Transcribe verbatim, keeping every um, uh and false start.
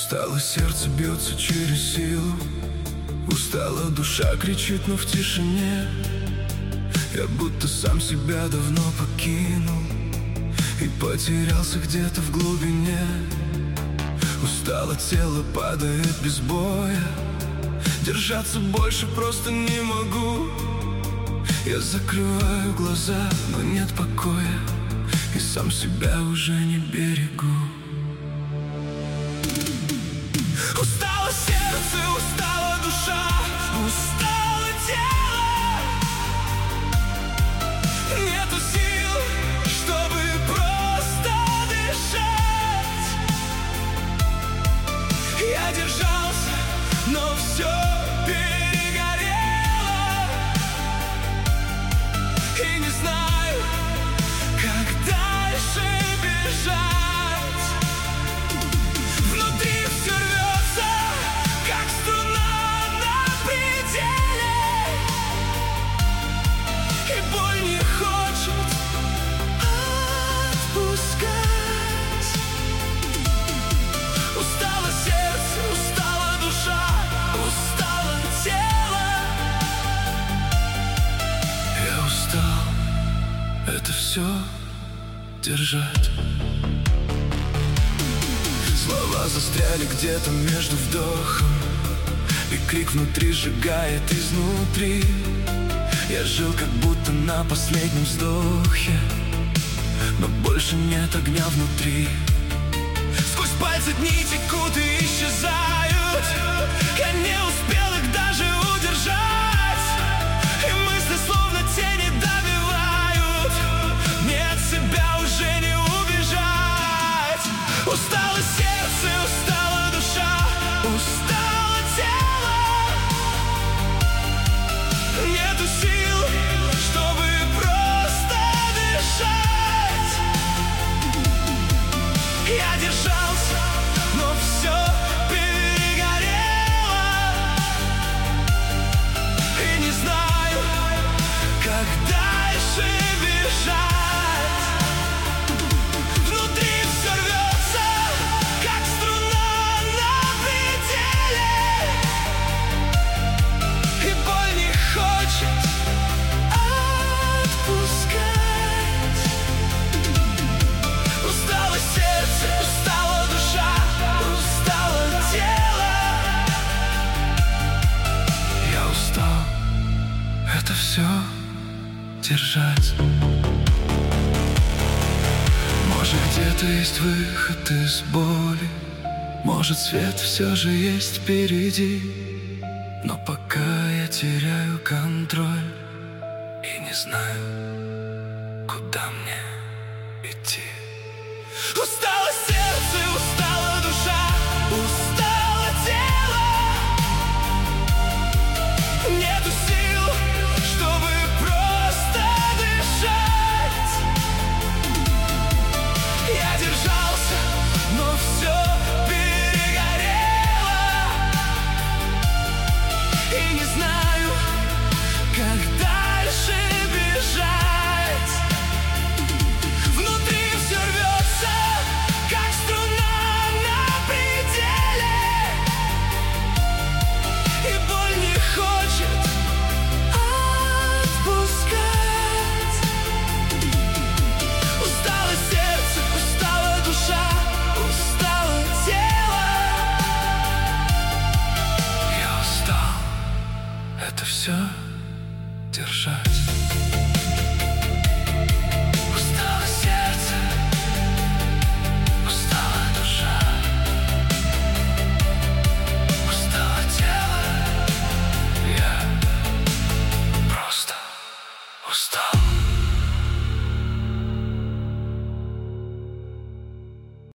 Устало сердце бьется через силу, устала душа кричит, но в тишине я будто сам себя давно покинул и потерялся где-то в глубине. Устало тело падает без боя, держаться больше просто не могу. Я закрываю глаза, но нет покоя, и сам себя уже не берегу. Устало сердце, устала душа, устало тело. Нету сил, чтобы просто дышать. Я держался, но все перегорело, и не знаю, как дальше бежать. Внутри все рвется, как струна на пределе, и боль не хочет отпускать. Устало сердце, устала душа, устало тело. Я устал это все держать. Слова застряли где-то между вдохом, и крик внутри сжигает изнутри. Я жил как будто на последнем вздохе, но больше нет огня внутри. Сквозь пальцы дни текут и исчезают, я не успел их даже удержать, и мысли словно тени добивают. Мне от себя уже не убежать. Устало сердце, устала душа, устало тело. Нету сил, чтобы просто дышать. Я держался, но все перегорело, и не знаю, как дальше бежать. Внутри все рвется, как струна на пределе, и боль не хочет отпускать. Устало сердце, устала душа, устало тело. Я устал это все держать. Может, где-то есть выход из боли, может, свет все же есть впереди, но пока я теряю контроль и не знаю, куда мне идти. Устало сердце, устала душа, устало тело. Нету сил, чтобы просто дышать. Я держался, но все перегорело, и не знаю, как дальше бежать. Внутри все рвется, как струна на пределе, и боль не хочет отпускать. Устало сердце, устала душа, устало тело. Я устал это все